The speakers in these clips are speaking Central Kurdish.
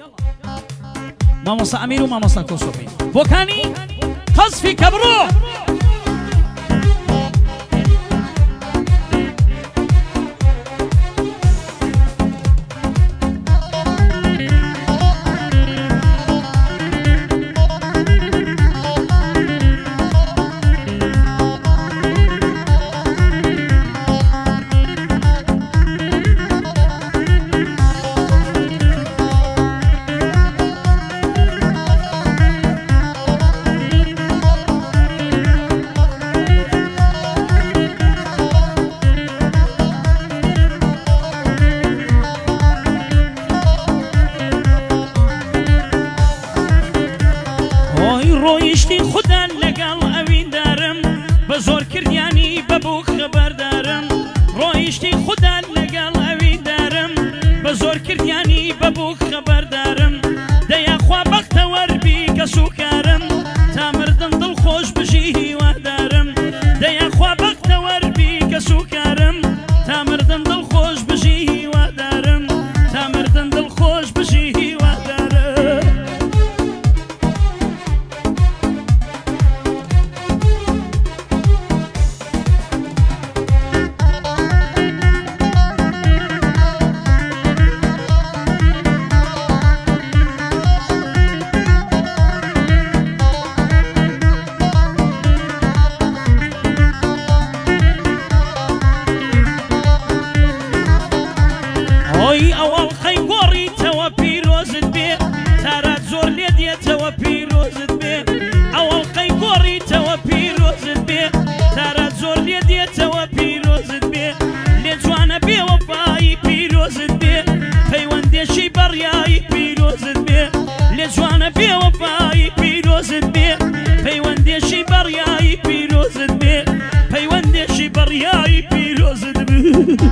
مامۆستا ئەمیر و مامۆستا کۆسۆفی بۆکانی قەزفی کەبڕۆ ڕۆیشتی خوددان لەگەڵ ئەوین دارم بە زۆر کردیانی بەبوو خەبەردارم ڕۆیشتی خوددان لەگەڵ ئەوین دارم بە زۆر کردیانی بەبوو خەبەردارم دەیاخوا بەختەوەربی کە سوکارم تا مردن دڵخۆش بژی هیوادارم دەیاخوا بەختەوەربی کە سوکارم تا مردن دڵخۆش بژی هیوادارم تا مردن دڵخۆش بژی هیوادارم ئەوەڵ خەی گۆڕیتەوە پیرۆزت بێ تارات زۆر لێ دێتەوە پیرۆزت بێ ئەوەڵ خەی گۆڕیتەوە پیرۆزت بێ تارات زۆر لێ دێتەوە پیرۆزت بێ لێ جوانە بێوەفایی پیرۆزت بێ پەیوەندێکی بەڕیایی پیرۆزت بێ لێ جوانە بێوەفایی پیرۆزت بێ پەیوەندێکی بەڕیایی پیرۆزت بێ پەیوەندێکی بەڕیایی پیرۆزت بێ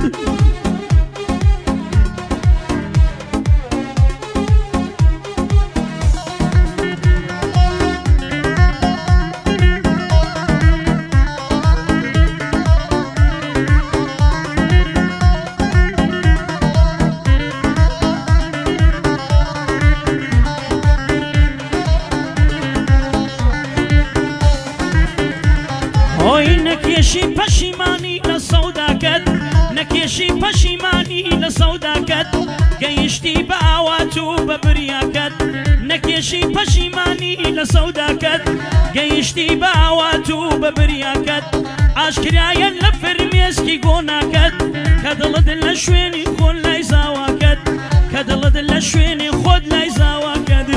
نەکێشی پەشیمانی لە سەوداکەت نەکێشی پەشیمانی لە سەوداکەت گەیشتی بە ئاوات و بە بریاکەت نەکێشی پەشیمانی لە سەوداکەت گەیشتی بە ئاوات و بە بریاکەت ئاشکرایە لە فرمێسکی گۆناکەت کە دڵت لە شوێنی خۆت لای زاواکەت کە دڵت لە شوێنی خۆت لای زاواکەت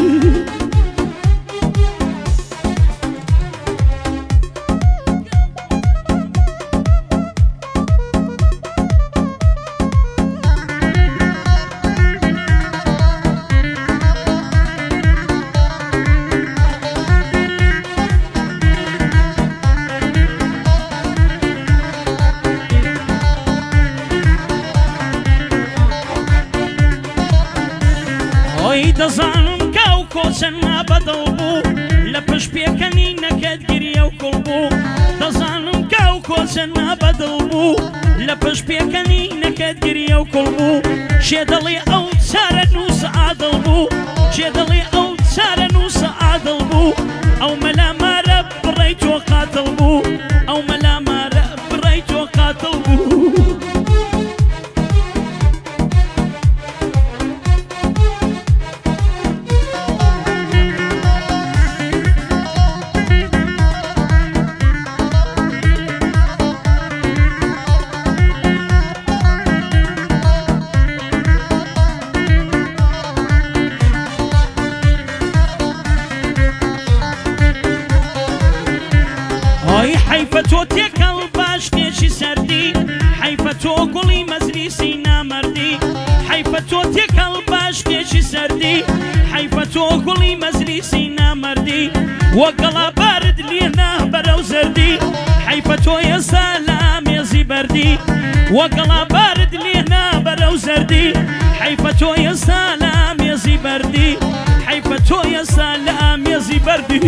دەزانم کە ئەو کۆچەنما بەدڵ بوو لە پشت پێکەنی نەکەت گریە و کوڵ بوو دەزانم کە ئەو کۆچەنما بەدڵ بوو لە پشت پێکەنی نەکەت گریە و کوڵ بوو شێ دەڵێ ئەو چارە نووسە ئادڵ بوو شێ دەڵێ ئەو چارە نووسە ئادڵ بوو ئەو مەلامارە بڕی تۆ قاتڵ بوو ئەو مەلامارە بڕی تۆ قاتڵ بوو حیفە تۆ تێکەڵ باش تێکی سەردی حیفە تۆ گوڵی مەزلیسی نامەردی حیفە تۆ تێکەڵ باش تێکی سەردی حیفە تۆ گوڵی مەزلیسی نامەردی وەگەڵا بارد لێنا بەرەو زەردی حیفە تۆ ئێستا لە ئامێزی بەردی وەگەڵا بارد لێنا بەرەو زەردی حیفە تۆ ئێستا لە ئامێزی بەردی حیفە تۆ ئێستا لە ئامێزی بەردی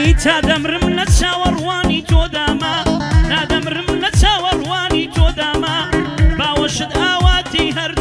ئەی تا دەمرم لە چاوەڕوانی تۆداما تا دەمرم لە چاوەڕوانی تۆداما باوەشت ئاواتی هەر